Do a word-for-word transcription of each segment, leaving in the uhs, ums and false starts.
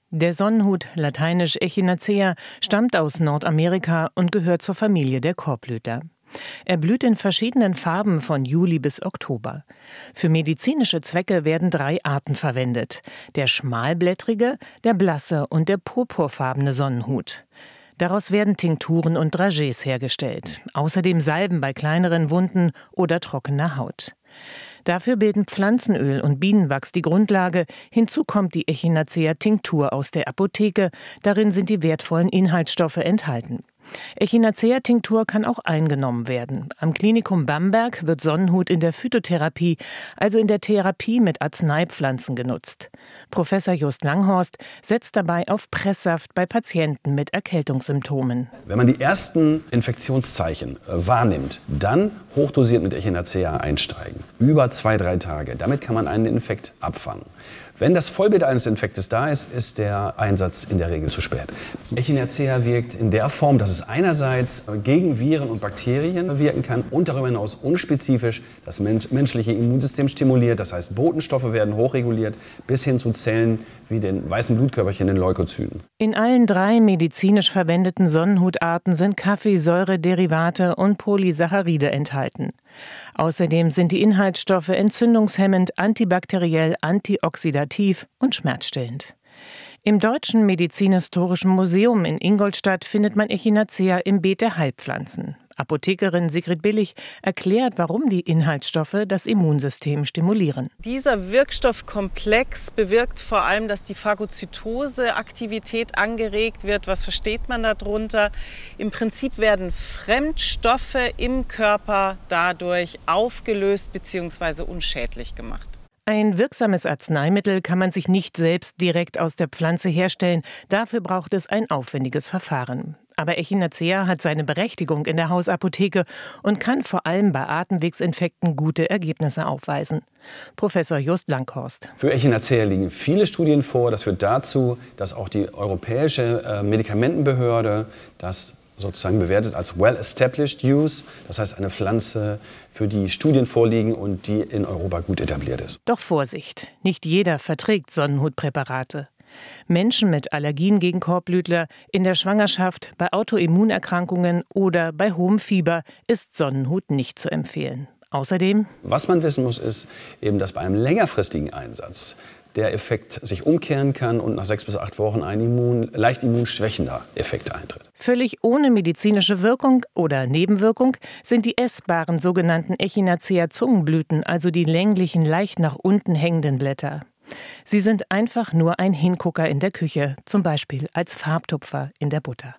Der Sonnenhut, lateinisch Echinacea, stammt aus Nordamerika und gehört zur Familie der Korbblütler. Er blüht in verschiedenen Farben von Juli bis Oktober. Für medizinische Zwecke werden drei Arten verwendet: der schmalblättrige, der blasse und der purpurfarbene Sonnenhut. Daraus werden Tinkturen und Dragés hergestellt, außerdem Salben bei kleineren Wunden oder trockener Haut. Dafür bilden Pflanzenöl und Bienenwachs die Grundlage. Hinzu kommt die Echinacea-Tinktur aus der Apotheke. Darin sind die wertvollen Inhaltsstoffe enthalten. Echinacea-Tinktur kann auch eingenommen werden. Am Klinikum Bamberg wird Sonnenhut in der Phytotherapie, also in der Therapie mit Arzneipflanzen, genutzt. Professor Just Langhorst setzt dabei auf Presssaft bei Patienten mit Erkältungssymptomen. Wenn man die ersten Infektionszeichen äh, wahrnimmt, dann hochdosiert mit Echinacea einsteigen. Über zwei, drei Tage. Damit kann man einen Infekt abfangen. Wenn das Vollbild eines Infektes da ist, ist der Einsatz in der Regel zu spät. Echinacea wirkt in der Form, dass es einerseits gegen Viren und Bakterien wirken kann und darüber hinaus unspezifisch das menschliche Immunsystem stimuliert. Das heißt, Botenstoffe werden hochreguliert bis hin zu Zellen wie den weißen Blutkörperchen, den Leukozyten. In allen drei medizinisch verwendeten Sonnenhutarten sind Kaffeesäure-Derivate und Polysaccharide enthalten. Außerdem sind die Inhaltsstoffe entzündungshemmend, antibakteriell, antioxidativ und schmerzstillend. Im Deutschen Medizinhistorischen Museum in Ingolstadt findet man Echinacea im Beet der Heilpflanzen. Apothekerin Sigrid Billig erklärt, warum die Inhaltsstoffe das Immunsystem stimulieren. Dieser Wirkstoffkomplex bewirkt vor allem, dass die Phagozytose-Aktivität angeregt wird. Was versteht man darunter? Im Prinzip werden Fremdstoffe im Körper dadurch aufgelöst bzw. unschädlich gemacht. Ein wirksames Arzneimittel kann man sich nicht selbst direkt aus der Pflanze herstellen. Dafür braucht es ein aufwendiges Verfahren. Aber Echinacea hat seine Berechtigung in der Hausapotheke und kann vor allem bei Atemwegsinfekten gute Ergebnisse aufweisen. Professor Just Langhorst. Für Echinacea liegen viele Studien vor. Das führt dazu, dass auch die Europäische äh, Medikamentenbehörde das sozusagen bewertet als well-established use. Das heißt, eine Pflanze, für die Studien vorliegen und die in Europa gut etabliert ist. Doch Vorsicht, nicht jeder verträgt Sonnenhutpräparate. Menschen mit Allergien gegen Korbblütler, in der Schwangerschaft, bei Autoimmunerkrankungen oder bei hohem Fieber ist Sonnenhut nicht zu empfehlen. Außerdem, was man wissen muss, ist eben, dass bei einem längerfristigen Einsatz der Effekt sich umkehren kann und nach sechs bis acht Wochen ein immun, leicht immunschwächender Effekt eintritt. Völlig ohne medizinische Wirkung oder Nebenwirkung sind die essbaren sogenannten Echinacea-Zungenblüten, also die länglichen, leicht nach unten hängenden Blätter. Sie sind einfach nur ein Hingucker in der Küche, zum Beispiel als Farbtupfer in der Butter.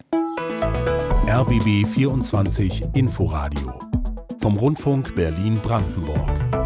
R B B vierundzwanzig Inforadio vom Rundfunk Berlin-Brandenburg.